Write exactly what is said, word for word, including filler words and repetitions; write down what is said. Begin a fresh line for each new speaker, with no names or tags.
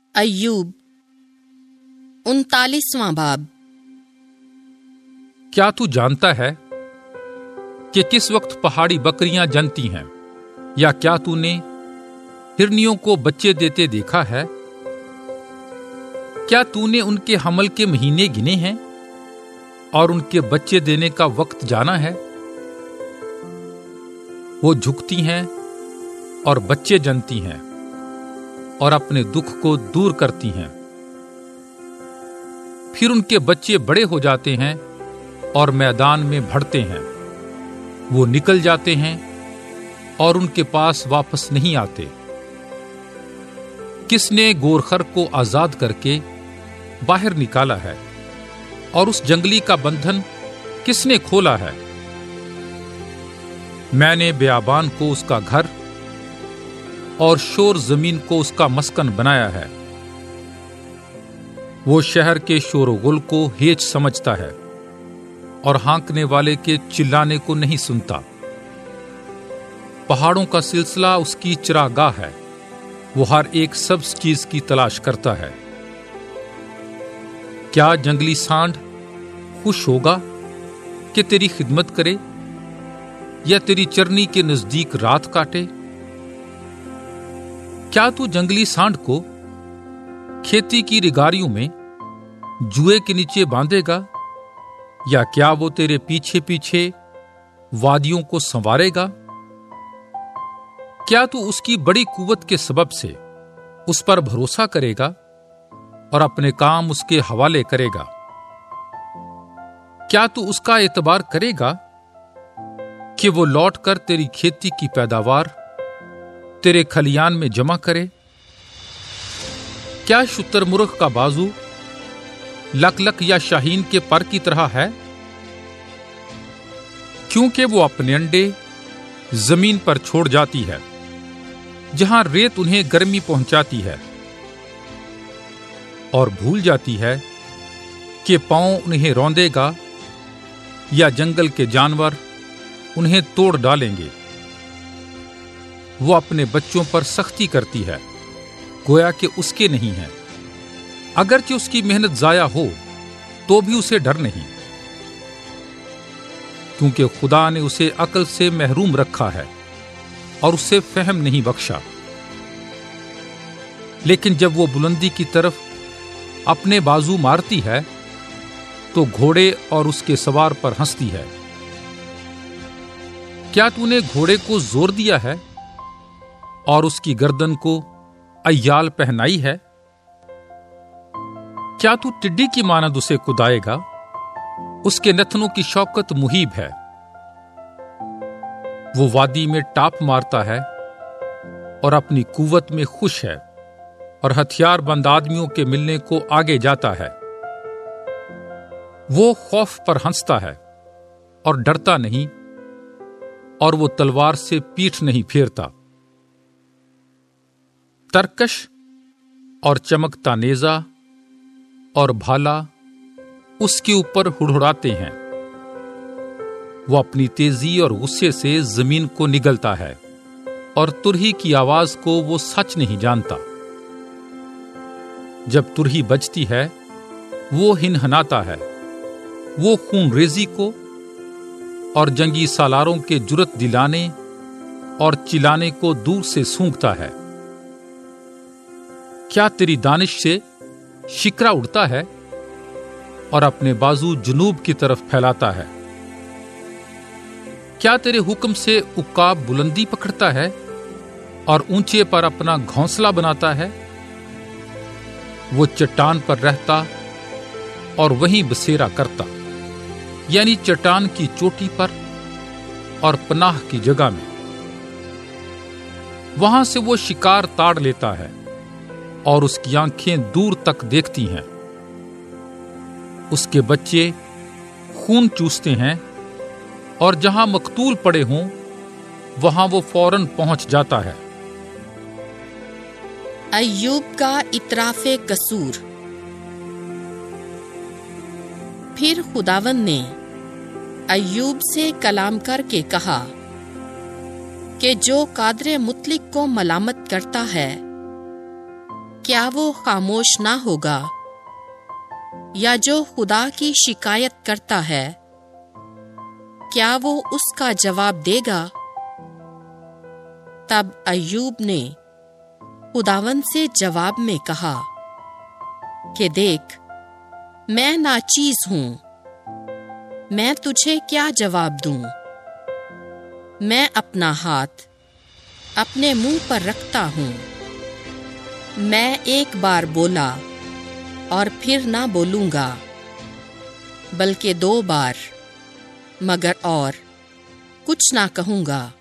ایوب انتالیسواں باب۔
کیا تو جانتا ہے کہ کس وقت پہاڑی بکریاں جنتی ہیں؟ یا کیا تو نے ہرنیوں کو بچے دیتے دیکھا ہے؟ کیا تو نے ان کے حمل کے مہینے گنے ہیں اور ان کے بچے دینے کا وقت جانا ہے؟ وہ جھکتی ہیں اور بچے جنتی ہیں اور اپنے دکھ کو دور کرتی ہیں۔ پھر ان کے بچے بڑے ہو جاتے ہیں اور میدان میں بڑھتے ہیں۔ وہ نکل جاتے ہیں اور ان کے پاس واپس نہیں آتے۔ کس نے گورخر کو آزاد کر کے باہر نکالا ہے اور اس جنگلی کا بندھن کس نے کھولا ہے؟ میں نے بیابان کو اس کا گھر اور شور زمین کو اس کا مسکن بنایا ہے۔ وہ شہر کے شور و غل کو ہیچ سمجھتا ہے اور ہانکنے والے کے چلانے کو نہیں سنتا۔ پہاڑوں کا سلسلہ اس کی چراگاہ ہے، وہ ہر ایک سبز چیز کی تلاش کرتا ہے۔ کیا جنگلی سانڈ خوش ہوگا کہ تیری خدمت کرے یا تیری چرنی کے نزدیک رات کاٹے؟ کیا تو جنگلی سانڈ کو کھیتی کی ریگاریوں میں جوئے کے نیچے باندھے گا یا کیا وہ تیرے پیچھے پیچھے وادیوں کو سنوارے گا؟ کیا تو اس کی بڑی قوت کے سبب سے اس پر بھروسہ کرے گا اور اپنے کام اس کے حوالے کرے گا؟ کیا تو اس کا اعتبار کرے گا کہ وہ لوٹ کر تیری کھیتی کی پیداوار تیرے کھلیان میں جمع کرے؟ کیا شتر مرغ کا بازو لک لک یا شاہین کے پر کی طرح ہے؟ کیونکہ وہ اپنے انڈے زمین پر چھوڑ جاتی ہے جہاں ریت انہیں گرمی پہنچاتی ہے، اور بھول جاتی ہے کہ پاؤں انہیں روندے گا یا جنگل کے جانور انہیں توڑ ڈالیں گے۔ وہ اپنے بچوں پر سختی کرتی ہے گویا کہ اس کے نہیں ہیں، اگرچہ اس کی محنت ضائع ہو تو بھی اسے ڈر نہیں، کیونکہ خدا نے اسے عقل سے محروم رکھا ہے اور اسے فہم نہیں بخشا۔ لیکن جب وہ بلندی کی طرف اپنے بازو مارتی ہے تو گھوڑے اور اس کے سوار پر ہنستی ہے۔ کیا تو نے گھوڑے کو زور دیا ہے اور اس کی گردن کو ایال پہنائی ہے؟ کیا تو ٹڈی کی مانند اسے کدائے گا؟ اس کے نتنوں کی شوکت مہیب ہے۔ وہ وادی میں ٹاپ مارتا ہے اور اپنی قوت میں خوش ہے اور ہتھیار بند آدمیوں کے ملنے کو آگے جاتا ہے۔ وہ خوف پر ہنستا ہے اور ڈرتا نہیں، اور وہ تلوار سے پیٹھ نہیں پھیرتا۔ ترکش اور چمکتا نیزہ اور بھالا اس کے اوپر ہڑہڑاتے ہیں۔ وہ اپنی تیزی اور غصے سے زمین کو نگلتا ہے، اور ترہی کی آواز کو وہ سچ نہیں جانتا۔ جب ترہی بجتی ہے وہ ہنہناتا ہے، وہ خون ریزی کو اور جنگی سالاروں کے جرت دلانے اور چلانے کو دور سے سونگتا ہے۔ کیا تیری دانش سے شکرا اڑتا ہے اور اپنے بازو جنوب کی طرف پھیلاتا ہے؟ کیا تیرے حکم سے عقاب بلندی پکڑتا ہے اور اونچے پر اپنا گھونسلہ بناتا ہے؟ وہ چٹان پر رہتا اور وہیں بسیرا کرتا، یعنی چٹان کی چوٹی پر اور پناہ کی جگہ میں۔ وہاں سے وہ شکار تاڑ لیتا ہے اور اس کی آنکھیں دور تک دیکھتی ہیں۔ اس کے بچے خون چوستے ہیں، اور جہاں مقتول پڑے ہوں وہاں وہ فوراً پہنچ جاتا ہے۔
ایوب کا اطراف قصور۔ پھر خداوند نے ایوب سے کلام کر کے کہا کہ جو قادر مطلق کو ملامت کرتا ہے کیا وہ خاموش نہ ہوگا؟ یا جو خدا کی شکایت کرتا ہے، کیا وہ اس کا جواب دے گا؟ تب ایوب نے خداوند سے جواب میں کہا کہ دیکھ، میں ناچیز ہوں، میں تجھے کیا جواب دوں؟ میں اپنا ہاتھ اپنے منہ پر رکھتا ہوں۔ میں ایک بار بولا اور پھر نہ بولوں گا، بلکہ دو بار، مگر اور کچھ نہ کہوں گا۔